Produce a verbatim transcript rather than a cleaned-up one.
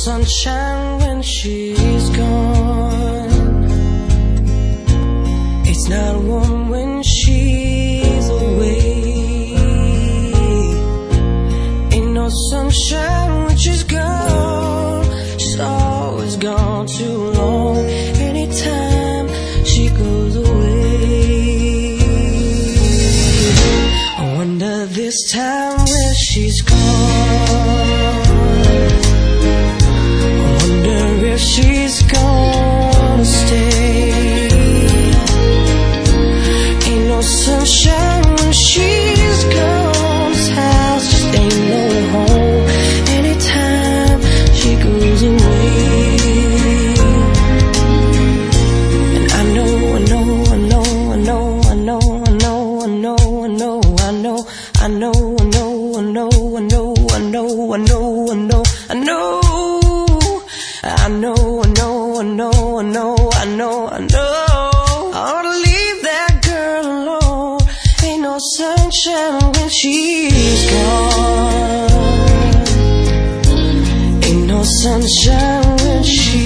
sunshine when she's gone. It's not warm when she's away. Ain't no sunshine when she's gone. She's always gone too long. Anytime she goes away, I wonder this time where she's gone. If she's gonna stay. Ain't no sunshine when she's gone. This house just ain't no home. Anytime she goes away. And I know, I know, I know, I know, I know, I know, I know, I know, I know, I know, I know, I know, I know, I know, I know, I know, I know. I know, I know, I know, I know, I know, I know. I ought to leave that girl alone. Ain't no sunshine when she's gone. Ain't no sunshine when she's